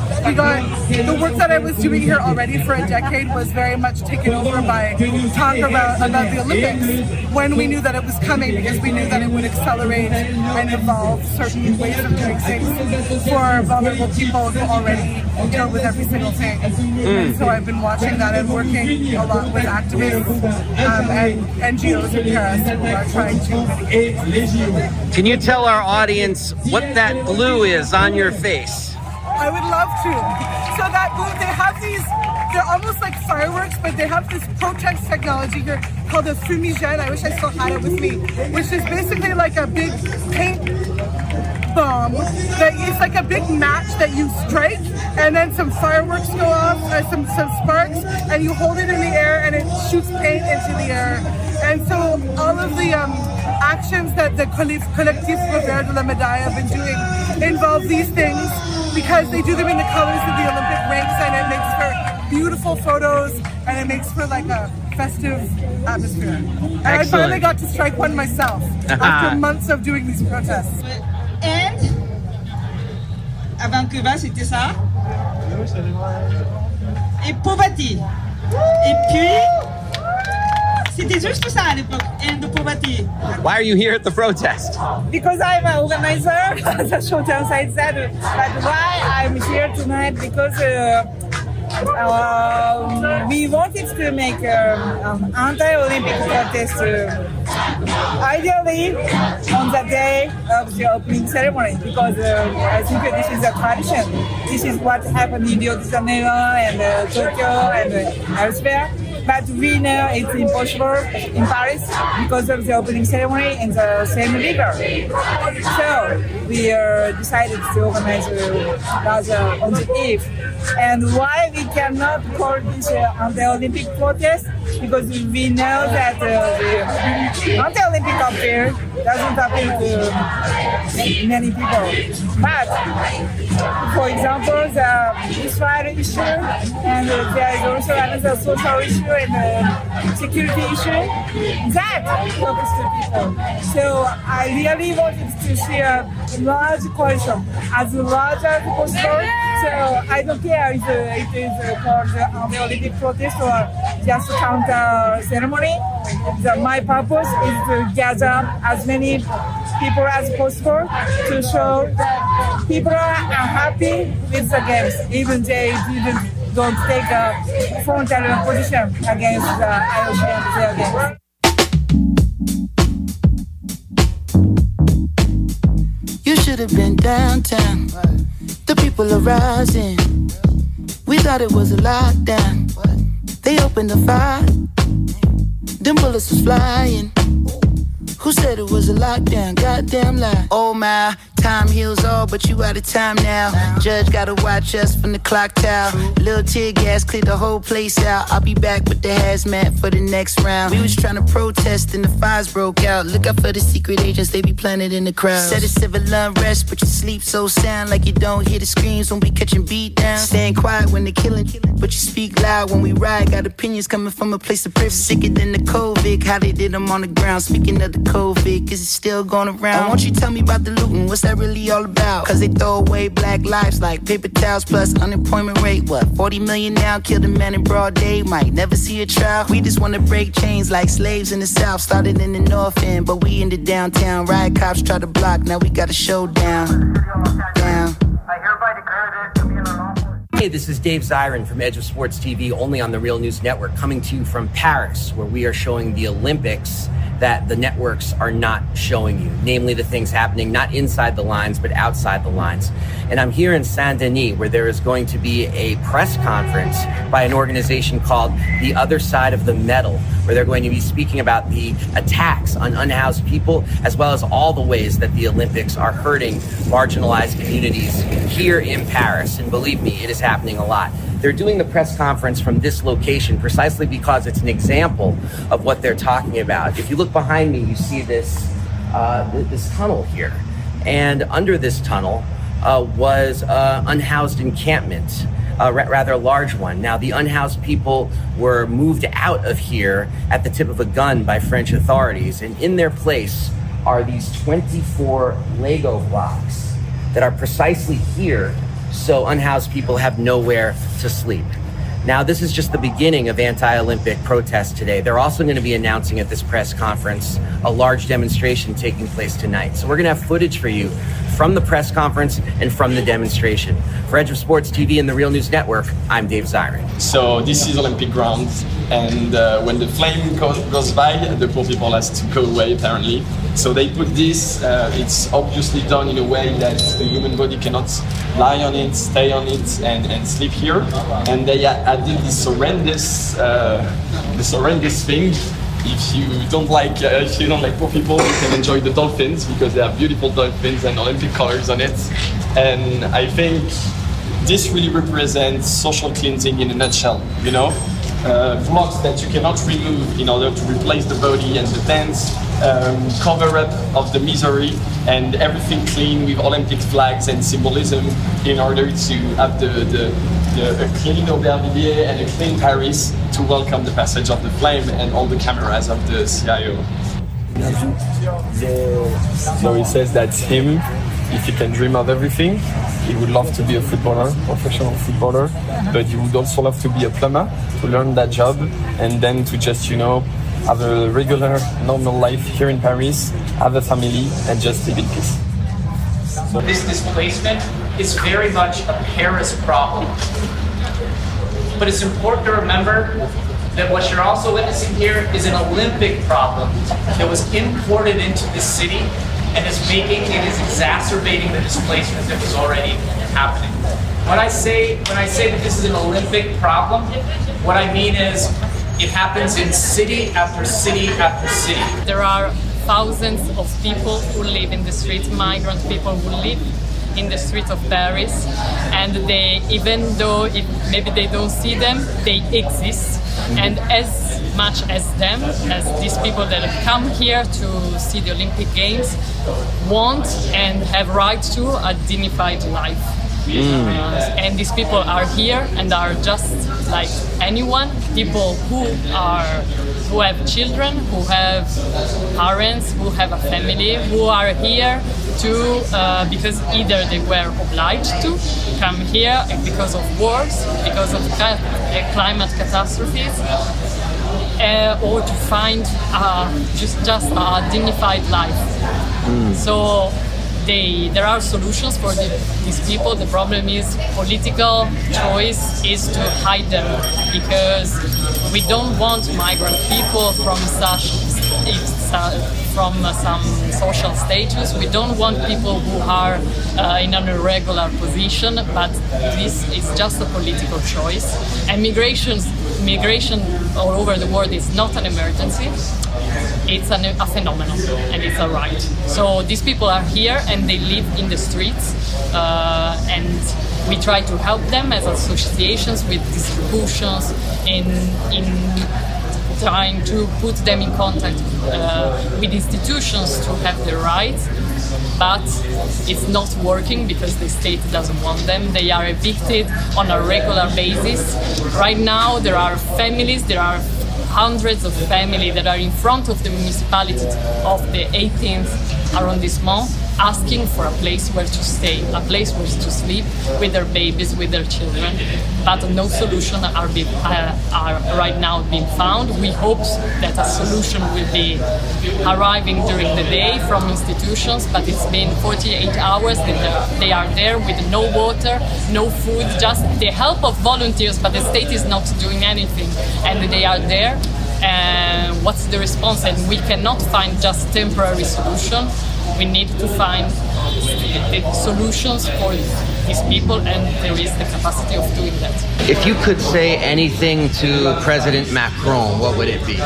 we got the work that I was doing here already for a decade was very much taken over by talk about, about the Olympics when we knew that it was coming, because we knew that it would accelerate and evolve certain ways of doing things for vulnerable people who already deal with every single thing. Mm. And so I've been watching that and working a lot with activists um, and N G Os in Paris who are trying to mitigate. Can you tell our audience what that glue is on your face? I would love to. So that glue, they have these, they're almost like fireworks, but they have this Protex technology here called a fumigène. I wish I still had it with me, which is basically like a big paint bomb that is like a big match that you strike, and then some fireworks go off, uh, some, some sparks, and you hold it in the air and it shoots paint into the air. And so all of the um, actions that the Collectif Revers de la Médaille have been doing involve these things, because they do them in the colors of the Olympic rings, and it makes for beautiful photos, and it makes for like a festive atmosphere. And Excellent. I finally got to strike one myself after months of doing these protests. And à Vancouver, c'était ça. Et poverty. Et puis, c'était juste ça à l'époque. And the poverty. Why are you here at the protest? Because I'm an organizer, the short-term side said. But why I'm here tonight? Because uh, uh, we wanted to make um, um, anti-Olympic protest. Uh, Ideally, on the day of the opening ceremony, because uh, I think this is a tradition. This is what happened in Rio de Janeiro and uh, Tokyo and uh, elsewhere. But we know it's impossible in Paris because of the opening ceremony in the same river. So we uh, decided to organize uh, on the eve. And why we cannot call this uh, anti-Olympic protest? Because we know that uh, the anti-Olympic affair doesn't appeal to many people. But, for example, the Israel issue, and uh, there is also another social issue and uh, security issue, that focuses to people. So I really wanted to see a large coalition, as large as possible. So I don't care if uh, it is uh, called uh, the Olympic protest or just a counter ceremony. The, my purpose is to gather as many people as possible to show that people are happy with the games, even they didn't don't take a frontal position against the I O C and their games. You should have been downtown. The people are rising. We thought it was a lockdown. They opened the fire. Them bullets was flying. Who said it was a lockdown? Goddamn lie. Oh my, time heals all, but you out of time now. Judge gotta watch us from the clock tower. Little tear gas cleared the whole place out. I'll be back with the hazmat for the next round. We was trying to protest and the fires broke out. Look out for the secret agents, they be planted in the crowd. Said it's civil unrest, but you sleep so sound like you don't hear the screams when we catching beat down. Staying quiet when they killing, but you speak loud when we ride. Got opinions coming from a place of privilege. Sicker than the COVID, how they did them on the ground. Speaking of the COVID, is it still going around? Oh, won't you tell me about the looting? What's that really all about? Cause they throw away black lives like paper towels plus unemployment rate. What, forty million now? Killed a man in broad day, might never see a trial. We just wanna break chains like slaves in the South. Started in the North End, but we in the downtown. Riot cops try to block, now we got a showdown. Down. Hey, this is Dave Zirin from Edge of Sports T V, only on the Real News Network, coming to you from Paris, where we are showing the Olympics that the networks are not showing you, namely the things happening not inside the lines, but outside the lines. And I'm here in Saint-Denis, where there is going to be a press conference by an organization called The Other Side of the Medal, where they're going to be speaking about the attacks on unhoused people, as well as all the ways that the Olympics are hurting marginalized communities here in Paris. And believe me, it is happening a lot. They're doing the press conference from this location precisely because it's an example of what they're talking about. If you look behind me, you see this uh, this tunnel here. And under this tunnel uh, was uh, unhoused encampment, a ra- rather large one. Now, the unhoused people were moved out of here at the tip of a gun by French authorities. And in their place are these twenty-four Lego blocks that are precisely here so unhoused people have nowhere to sleep. Now, this is just the beginning of anti-Olympic protests today. They're also going to be announcing at this press conference a large demonstration taking place tonight. So we're going to have footage for you from the press conference and from the demonstration. For Edge of Sports T V and the Real News Network, I'm Dave Zirin. So this is Olympic grounds, and uh, when the flame goes, goes by, the poor people has to go away apparently. So they put this, uh, it's obviously done in a way that the human body cannot lie on it, stay on it, and, and sleep here. And they added this horrendous, uh, this horrendous thing. If you don't like, uh, if you don't like poor people, you can enjoy the dolphins because they have beautiful dolphins and Olympic colors on it. And I think this really represents social cleansing in a nutshell. You know, uh, blocks that you cannot remove in order to replace the body and the dance, um, cover up of the misery, and everything clean with Olympic flags and symbolism in order to have the, the, the a clean Aubervilliers and a clean Paris to welcome the passage of the flame and all the cameras of the C I O. So he says that's him. If he can dream of everything, he would love to be a footballer, professional footballer, but he would also love to be a plumber, to learn that job, and then to just, you know, have a regular, normal life here in Paris, have a family, and just live in peace. So this displacement is very much a Paris problem. But it's important to remember that what you're also witnessing here is an Olympic problem that was imported into this city and is making, it is exacerbating the displacement that was already happening. When I say, when I say that this is an Olympic problem, what I mean is it happens in city after city after city. There are thousands of people who live in the streets, migrant people who live in the streets of Paris, and they, even though it, maybe they don't see them, they exist. And as much as them, as these people that have come here to see the Olympic Games, want and have right to a dignified life. Mm. Uh, and these people are here and are just like anyone, people who are who have children, who have parents, who have a family, who are here to uh, because either they were obliged to come here because of wars, because of ca- climate catastrophes, uh, or to find uh, just just a dignified life. Mm. So. They, there are solutions for the, these people. The problem is political choice is to hide them, because we don't want migrant people from such from some social status. We don't want people who are uh, in an irregular position, but this is just a political choice. And migration, migration all over the world is not an emergency. It's an, a phenomenon, and it's a right. So these people are here and they live in the streets, uh, and we try to help them as associations with distributions, in in trying to put them in contact uh, with institutions to have the rights. But it's not working because the state doesn't want them. They are evicted on a regular basis. Right now there are families, there are hundreds of families that are in front of the municipality of the eighteenth arrondissement, asking for a place where to stay, a place where to sleep with their babies, with their children. But no solution are, be, uh, are right now being found. We hope that a solution will be arriving during the day from institutions, but it's been forty-eight hours that they are there with no water, no food, just the help of volunteers, but the state is not doing anything, and they are there. And what's the response? And we cannot find just temporary solution. We need to find the solutions for these people, and there is the capacity of doing that. If you could say anything to President Macron, what would it be?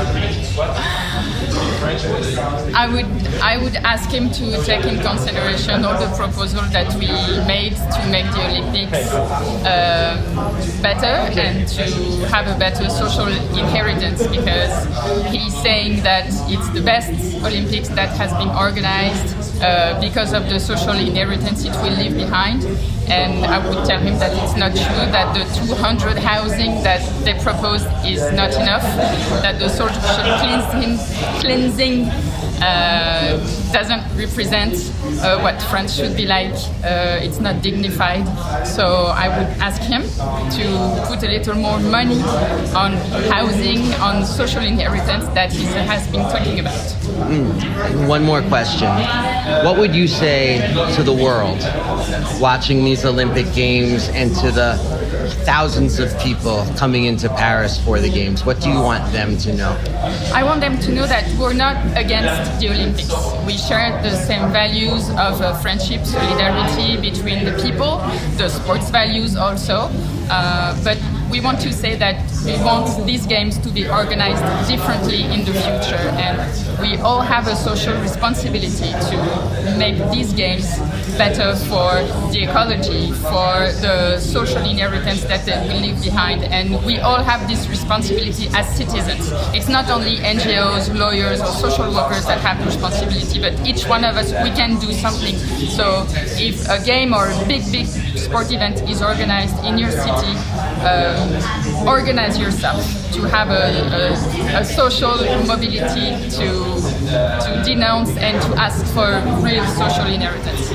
I would I would ask him to take in consideration all the proposals that we made to make the Olympics uh, better and to have a better social inheritance, because he's saying that it's the best Olympics that has been organized uh, because of the social inheritance it will leave behind. And I would tell him that it's not true, that the two hundred housing that they proposed is not enough, that the social cleansing, cleansing uh, doesn't represent uh, what France should be like. Uh, it's not dignified. So I would ask him to put a little more money on housing, on social inheritance that he has been talking about. Mm. One more question. What would you say to the world watching these Olympic Games and to the thousands of people coming into Paris for the Games? What do you want them to know? I want them to know that we're not against the Olympics. We share the same values of uh, friendship, solidarity between the people, the sports values also. Uh, but we want to say that we want these games to be organized differently in the future, and we all have a social responsibility to make these games better for the ecology, for the social inheritance that they will leave behind, and we all have this responsibility as citizens. It's not only N G Os, lawyers, or social workers that have the responsibility, but each one of us, we can do something. So if a game or a big, big sport event is organized in your city, um, organize yourself to have a, a, a social mobility to, to denounce and to ask for real social inheritance.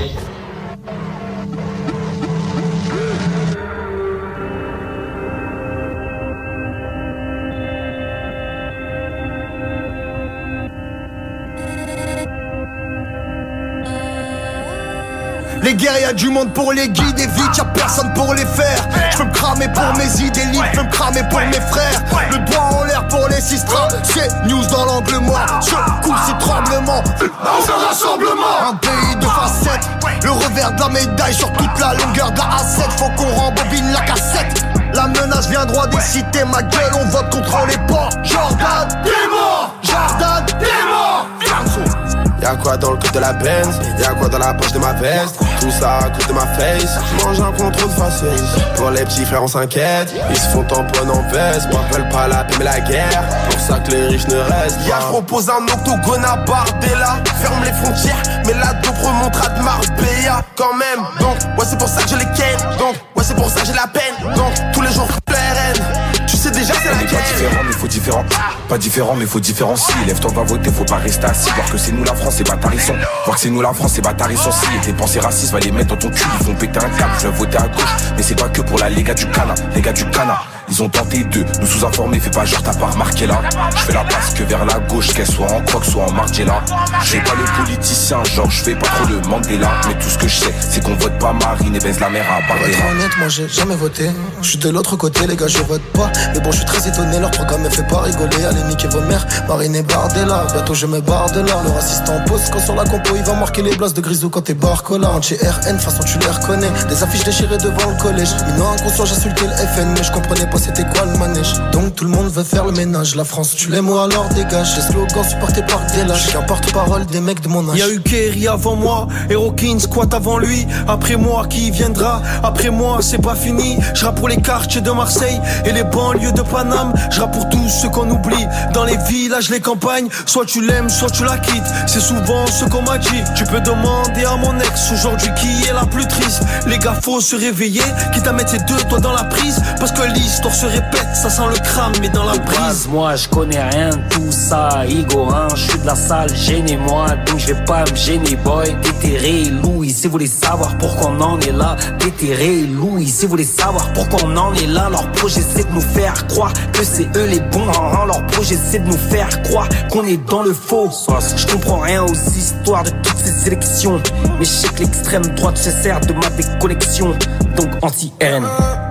Les guerres, y'a du monde pour les guider, vite y'a personne pour les faire. J'peux me cramer pour mes idées libres, j'peux me cramer pour mes frères. Le doigt en l'air pour les sistras, c'est news dans l'angle mort. Secoue ces tremblements, dans un rassemblement. Un pays de facettes, le revers de la médaille sur toute la longueur de la A sept. Faut qu'on rembobine la cassette. La menace vient droit des cités, ma gueule, on vote contre les ports. Jordan, t'es mort! Jordan, t'es mort! Y'a quoi dans le code de la Benz, y'a quoi dans la poche de ma veste. Tout ça à cause de ma face, mange un contrôle de faciès. Pour les petits frères on s'inquiète, ils se font tamponner en veste. M'appelle pas la paix mais la guerre, pour ça que les riches ne restent pas. Y'a j'propose un octogone à Bardella. Ferme les frontières, mais la dope remontera de Marbella quand même. Donc ouais c'est pour ça que je les ken. Donc ouais c'est pour ça que j'ai la peine. Donc tous les jours le R N. Tu sais déjà c'est la guerre. Pas différent mais faut différent. Pas différent mais faut différencier. Lève-toi va voter, faut pas rester assis. Voir que c'est nous la France, c'est bâtards ils sont. Voir que c'est nous la France, c'est bâtards ils sont. Si tes pensées racistes va les mettre dans ton cul, ils vont péter un câble. Je vais voter à gauche, mais c'est pas que pour la les gars du Cana, les gars du Cana. Ils ont tenté de nous sous-informer, fais pas genre t'as pas remarqué là. Je fais la passe que vers la gauche, qu'elle soit en croque, soit en Margiela. Je fais pas le politicien, genre je fais pas trop le Mandela. Mais tout ce que je sais, c'est qu'on vote pas Marine et baise la mère à Bardella. Pour être honnête, moi j'ai jamais voté. Je suis de l'autre côté, les gars, je vote pas. Mais bon, je suis très étonné, leur programme me fait pas rigoler. Allez niquer vos mères, Marine et Bardella. Bientôt je me barre de là. Le raciste en pause quand sur la compo, il va marquer les blasts de Grisou quand t'es Barcola. Anti-R N, façon tu les reconnais. Des affiches déchirées devant le collège. Minant inconscient, j'insultais le F N, mais je comprenais pas c'était quoi le manège. Donc tout le monde veut faire le ménage. La France, tu l'aimes ou alors dégage. Les slogans supportés par des lâches. Qu'un porte-parole des mecs de mon âge. Y'a eu Kerry avant moi, Hérokin squat avant lui. Après moi, qui viendra? Après moi, c'est pas fini. Je rappe pour les quartiers de Marseille et les banlieues de Paname. Je rappe pour tous ceux qu'on oublie. Dans les villages, les campagnes. Soit tu l'aimes, soit tu la quittes. C'est souvent ce qu'on m'a dit. Tu peux demander à mon ex aujourd'hui qui est la plus triste. Les gars, faut se réveiller. Quitte à mettre ses deux doigts dans la prise. Parce que l'histoire se répète, ça sent le crâne mais dans la brise. Moi je connais rien de tout ça. Igor, hein, je suis de la salle, gênez-moi. Donc je vais pas me gêner, boy. Déterré, Louis, si vous voulez savoir pourquoi on en est là. Déterré, Louis, si vous voulez savoir pourquoi on en est là. Leur projet c'est de nous faire croire que c'est eux les bons, hein. Leur projet c'est de nous faire croire qu'on est dans le faux. Je comprends rien aux histoires de toutes ces élections. Mais je sais que l'extrême droite se sert de ma déconnexion. Donc anti-R N.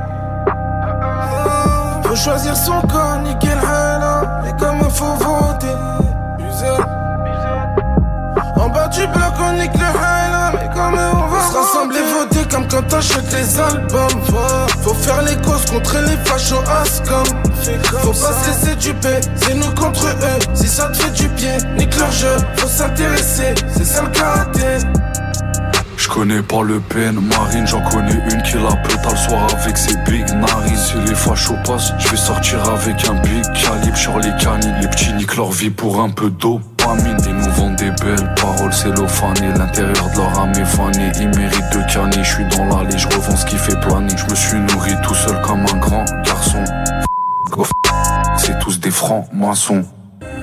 Faut choisir son camp, niquer le haine. Mais comme il faut voter, usé. En bas du bloc, on nique le haine. Mais comme on va se rassembler, voter comme quand t'achètes les albums. Faut faire les causes contre les fachos Ascom. Faut pas se laisser duper, c'est nous contre eux. Si ça te fait du bien, nique leur jeu. Faut s'intéresser, c'est ça le karaté. Je connais pas le Pen, Marine, j'en connais une qui la pète le soir avec ses big narines. Si les fachos passent, je vais sortir avec un big calibre sur les canines. Les petits niquent leur vie pour un peu dopamine. Ils nous vendent des belles paroles cellophanées. L'intérieur de leur âme est fané. Ils méritent de canner, je suis dans l'allée, je revends ce qui fait planer. Je me suis nourri tout seul comme un grand garçon. C'est tous des francs maçons.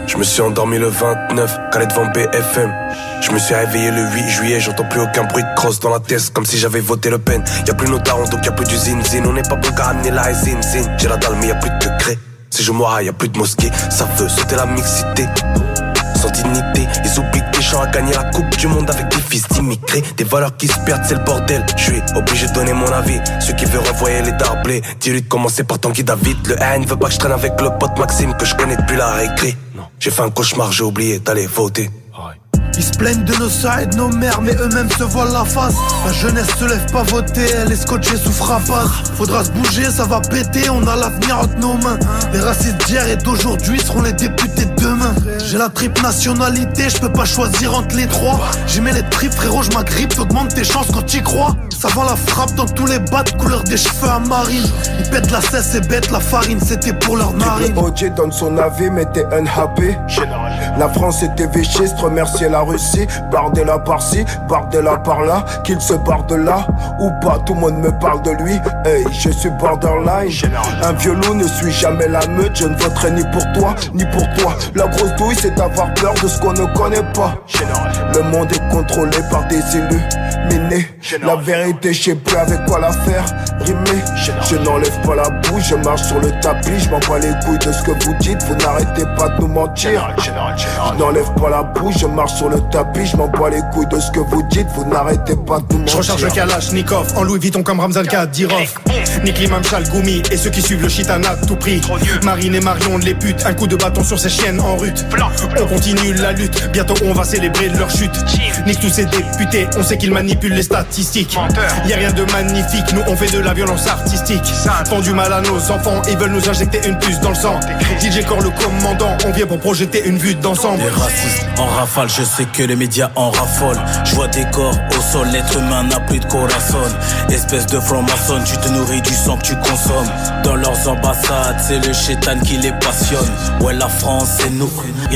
Je me suis endormi le vingt-neuf, calé devant B F M. Je me suis réveillé le huit juillet, j'entends plus aucun bruit de crosse dans la tête, comme si j'avais voté Le Pen. Y'a plus nos darons, donc y'a plus d'usine, zine. On n'est pas bon qu'à amener la zine, zine. J'ai la dalle, mais y'a plus de degrés. Si je mourrai, y'a plus de mosquée. Ça veut sauter la mixité. Sans dignité, ils oublient que les gens à gagner la coupe du monde avec des fils d'immigrés. Des valeurs qui se perdent, c'est le bordel. Je suis obligé de donner mon avis. Ceux qui veulent revoyer les darblés, dis-lui de commencer par Tanguy David. Le haine veut pas que je traîne avec le pote Maxime que je connais depuis la récré. J'ai fait un cauchemar, j'ai oublié d'aller voter. Ils se plaignent de nos sides, nos mères, mais eux-mêmes se voilent la face. La jeunesse se lève pas voter, elle est scotchée sous frappage. Faudra se bouger, ça va péter, on a l'avenir entre nos mains. Les racistes d'hier et d'aujourd'hui seront les députés de demain. J'ai la triple nationalité, je peux pas choisir entre les trois. J'y mets les tripes, frérot, je m'agrippe, t'augmentes tes chances quand t'y crois. Ça vend la frappe dans tous les bats, couleur des cheveux à marine. Ils pètent la cesse et bêtent la farine, c'était pour leur narine. O J donne son avis, mais t'es unhappy. La France était vichyste, remercier la Russie. Bardella par-ci, Bardella par-là. Qu'il se barre de là ou pas, tout le monde me parle de lui. Hey, je suis borderline. Un vieux loup ne suit jamais la meute. Je ne voterai ni pour toi, ni pour toi. La grosse douille, c'est d'avoir peur de ce qu'on ne connaît pas. Le monde est contrôlé par des illuminés. La vérité, je sais plus avec quoi la faire rimer. Je n'enlève pas la bouche, je marche sur le tapis. Je m'en bats les couilles de ce que vous dites. Vous n'arrêtez pas de nous mentir. Je n'enlève pas la bouche, je marche sur le tapis. Je m'en bats les couilles de ce que vous dites. Vous n'arrêtez pas de nous mentir. Je recharge le Kalachnikov en Louis Vuitton comme Ramzan Kadyrov. Nique l'imam Chalgoumi et ceux qui suivent le shitana à tout prix. Marine et Marion les putes, un coup de bâton sur ces chiennes en rut. On continue la lutte, bientôt on va célébrer leur chute. Nique tous ces députés, on sait qu'ils manipulent les statistiques. Y'a rien de magnifique, nous on fait de la violence artistique. Font du mal à nos enfants, ils veulent nous injecter une puce dans le sang. D J Core le commandant, on vient pour projeter une vue d'ensemble. Les racistes en rafale, je sais que les médias en raffolent. Je vois des corps au sol, l'être humain n'a plus de corazon. Espèce de franc-maçon, tu te nourris du sang que tu consommes. Dans leurs ambassades, c'est le chétan qui les passionne. Ouais, la France c'est nous,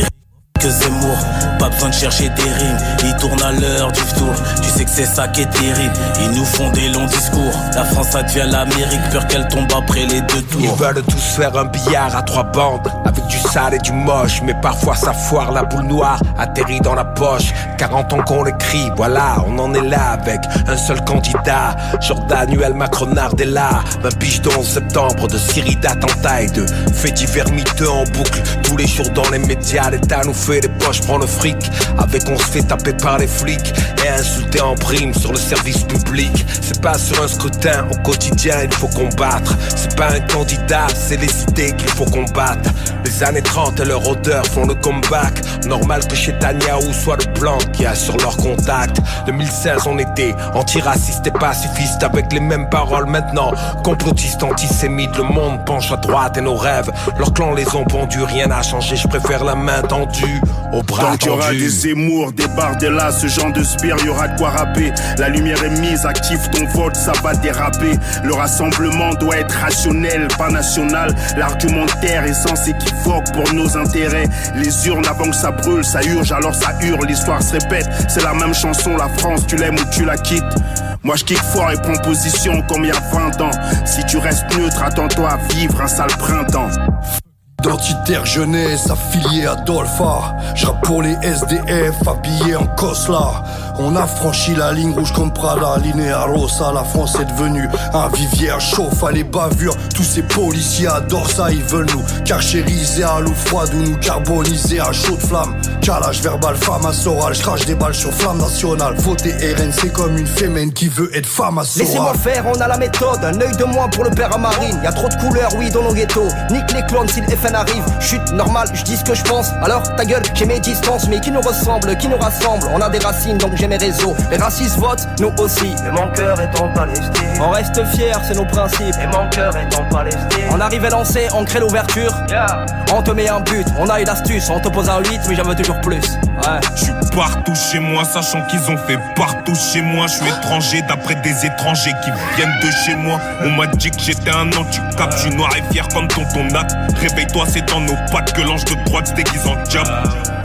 que Zemmour, pas besoin de chercher des rimes. Ils tournent à l'heure du tour, tu sais que c'est ça qui est terrible. Ils nous font des longs discours, la France ça devient l'Amérique, peur qu'elle tombe après les deux tours. Ils veulent tous faire un billard à trois bandes, avec du sale et du moche. Mais parfois ça foire, la boule noire atterrit dans la poche. Quarante ans qu'on l'écrit, voilà, on en est là avec un seul candidat, Jordanuel Macronard est là. vingt piges de onze septembre, de Syrie d'attentats et de faits divers miteux en boucle. Tous les jours dans les médias, l'État nous fait les poches, prend le fric. Avec on se fait taper par les flics et insulter en prime sur le service public. C'est pas sur un scrutin, au quotidien il faut combattre. C'est pas un candidat, c'est les idées qu'il faut combattre. Les années trente et leur odeur font le comeback. Normal que chez Netanyahou soit le blanc qui assure leur contact. deux mille seize on était antiraciste et pacifiste, avec les mêmes paroles maintenant. Complotistes, antisémites, le monde penche à droite et nos rêves, leurs clans les ont pendus. Rien n'a changé, je préfère la main tendue au bras Donc y'aura des Zemmour, des Bardella, ce genre de spire, y'aura de quoi rapper. La lumière est mise, active ton vote, ça va déraper. Le rassemblement doit être rationnel, pas national. L'argumentaire est sans équivoque pour nos intérêts. Les urnes avant que ça brûle, ça urge, alors ça hurle, l'histoire se répète. C'est la même chanson, la France, tu l'aimes ou tu la quittes. Moi je kick fort et prends position comme il y a vingt ans. Si tu restes neutre, attends-toi à vivre un sale printemps. Identitaire jeunesse, affilié à Dolpha. J'rappe pour les S D F, habillés en Cosla. On a franchi la ligne rouge comme Prada, Linea Rossa. La France est devenue un vivière chauffe à les bavures. Tous ces policiers adorent ça, ils veulent nous carchériser à l'eau froide ou nous carboniser à chaude flamme. Calage verbal, femme à Soral, j'crache des balles sur flamme nationale. Voter R N, c'est comme une fémène qui veut être femme à Soral. Laissez-moi faire, on a la méthode, un œil de moins pour le père à Marine. Y'a trop de couleurs, oui, dans nos ghettos. Nique les clones si le F N arrive. Chute normal, je dis ce que je pense. Alors ta gueule, j'ai mes distances, mais qui nous ressemble, qui nous rassemble. On a des racines, donc j'ai mes réseaux. Les racistes votent, nous aussi. Et mon cœur est en Palestine. On reste fiers, c'est nos principes. Et mon cœur est en Palestine. On arrive à lancer, on crée l'ouverture. Yeah. On te met un but, on a une astuce. On te pose un huit, mais j'en veux toujours plus. Ouais. Je suis partout chez moi, sachant qu'ils ont fait partout chez moi. Je suis étranger d'après des étrangers qui viennent de chez moi. On m'a dit que j'étais un anti-cap. Je suis noir et fier comme tonton Nat. Réveille-toi, c'est dans nos pattes que l'ange de droite se déguise en diable.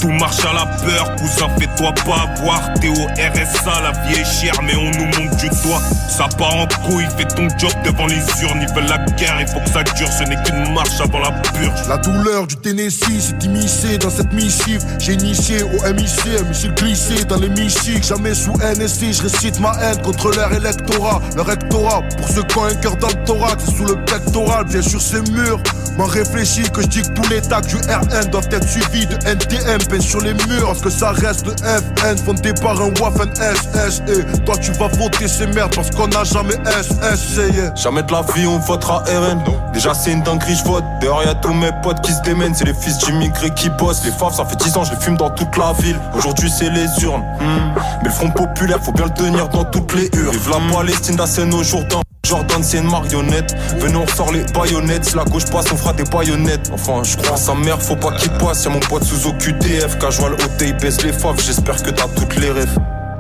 Tout marche à la peur, cousin, fais-toi pas avoir. T'es au R S A, la vie est chère, mais on nous monte du doigt. Ça part en couille, fais ton job devant les urnes. Ils veulent la guerre, il faut que ça dure, ce n'est qu'une marche avant la purge. La douleur du Tennessee s'est immiscée dans cette missive. J'ai initié au M I C, un missile glissé dans l'hémicycle. Jamais sous N S I, je récite ma haine contre leur électorat. Leur rectorat, pour ceux qui ont un cœur dans le thorax, sous le pectoral, bien sûr c'est mûr. M'en réfléchis que je dis que tous les tags du R N doivent être suivis de N T M peints sur les murs. Parce que ça reste le F N fondé par un Waffen S S. Et toi tu vas voter ces merdes parce qu'on n'a jamais S S. Yeah. Jamais de la vie on votera R N. Déjà c'est une dinguerie, je vote. Dehors y'a tous mes potes qui se démènent. C'est les fils d'immigrés qui bossent. Les faves ça fait dix ans je les fume dans toute la ville. Aujourd'hui c'est les urnes. hmm. Mais le front populaire faut bien le tenir dans toutes les urnes. Vive la Palestine, la scène au Jourdain. Jordan c'est une marionnette. Venez on ressort les baïonnettes. Si la gauche passe on fera des baïonnettes. Enfin je crois à sa mère faut pas qu'il passe. Y'a mon pote sous O Q T F. Casual O T il baisse les faves. J'espère que t'as toutes les rêves.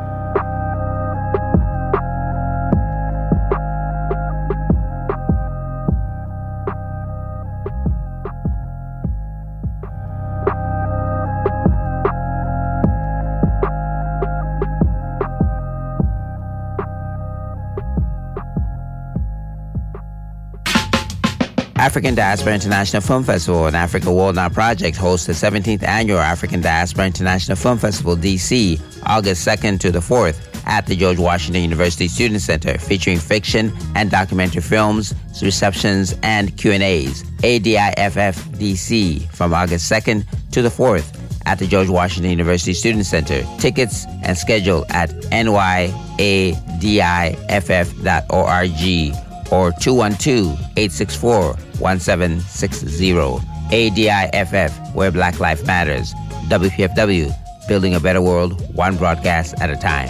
African Diaspora International Film Festival and Africa World Now Project hosts the seventeenth Annual African Diaspora International Film Festival, D C, August second to the fourth at the George Washington University Student Center, featuring fiction and documentary films, receptions, and Q and A's. A D I F F D C from August second to the fourth at the George Washington University Student Center. Tickets and schedule at N Y A D I F F dot org or two one two, eight six four, one seven six zero. A D I F F, where Black Life Matters. W P F W, building a better world, one broadcast at a time.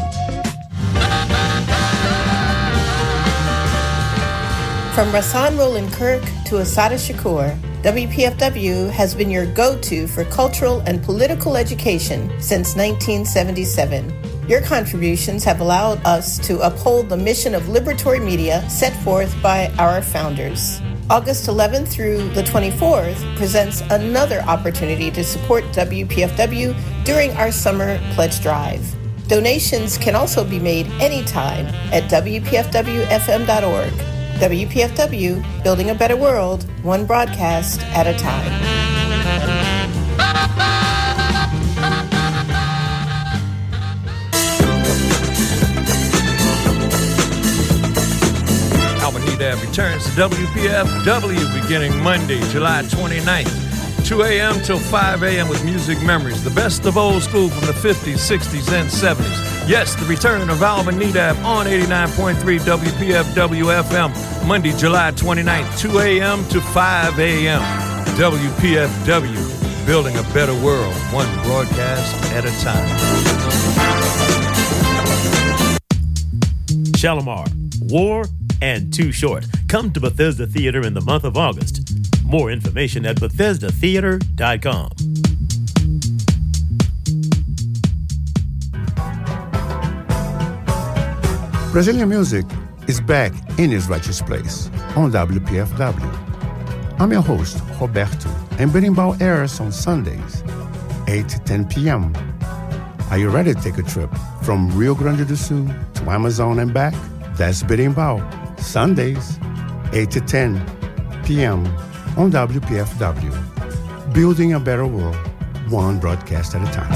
From Rahsaan Roland Kirk to Assata Shakur, W P F W has been your go-to for cultural and political education since nineteen seventy-seven. Your contributions have allowed us to uphold the mission of liberatory media set forth by our founders. August eleventh through the twenty-fourth presents another opportunity to support W P F W during our summer pledge drive. Donations can also be made anytime at W P F W F M dot org. W P F W, building a better world, one broadcast at a time. Returns to W P F W beginning Monday, July twenty-ninth, two a.m. till five a.m. with Music Memories, the best of old school from the fifties, sixties, and seventies. Yes, the return of Alvin Nedab on eighty-nine point three W P F W F M, Monday, July twenty-ninth, two a.m. to five a.m. W P F W, building a better world, one broadcast at a time. Shalimar, War and Too Short. Come to Bethesda Theater in the month of August. More information at Bethesda Theater dot com. Brazilian music is back in its righteous place on W P F W. I'm your host, Roberto, and Berimbau airs on Sundays, eight to ten p.m. Are you ready to take a trip from Rio Grande do Sul to Amazon and back? That's Berimbau. Sundays, eight to ten p.m. on W P F W. Building a better world, one broadcast at a time.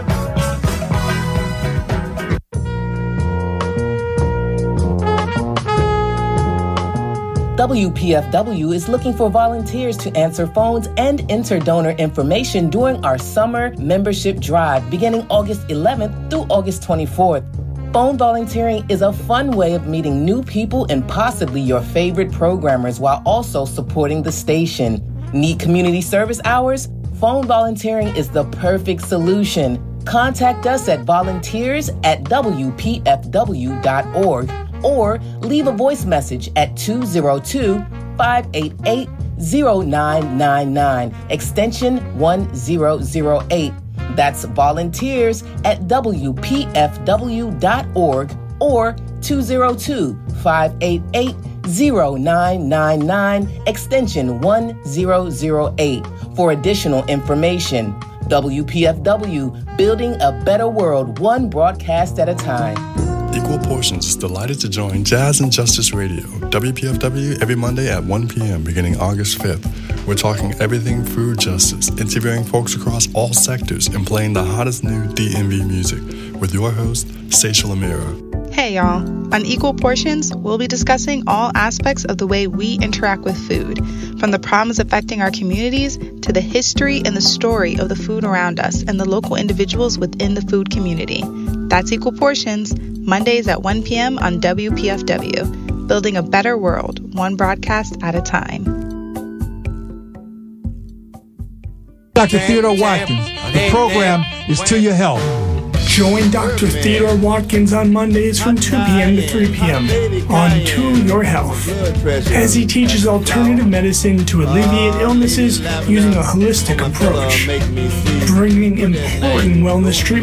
W P F W is looking for volunteers to answer phones and enter donor information during our summer membership drive beginning August eleventh through August twenty-fourth. Phone volunteering is a fun way of meeting new people and possibly your favorite programmers while also supporting the station. Need community service hours? Phone volunteering is the perfect solution. Contact us at volunteers at W P F W dot org or leave a voice message at two oh two, five eight eight, oh nine nine nine, extension one oh oh eight. That's volunteers at W P F W dot org or two oh two, five eight eight, oh nine nine nine, extension one oh oh eight for additional information. W P F W, building a better world, one broadcast at a time. Equal Portions is delighted to join Jazz and Justice Radio, W P F W, every Monday at one p.m. beginning August fifth. We're talking everything food justice, interviewing folks across all sectors, and playing the hottest new D M V music with your host, Seychelle Amira. Hey y'all, on Equal Portions, we'll be discussing all aspects of the way we interact with food, from the problems affecting our communities to the history and the story of the food around us and the local individuals within the food community. That's Equal Portions, Mondays at one p.m. on W P F W, building a better world, one broadcast at a time. Doctor Theodore Watkins, the program is To Your Health. Join Doctor Theodore Watkins on Mondays from two p.m. to three p.m. on To Your Health, as he teaches alternative medicine to alleviate illnesses using a holistic approach, bringing important wellness treatment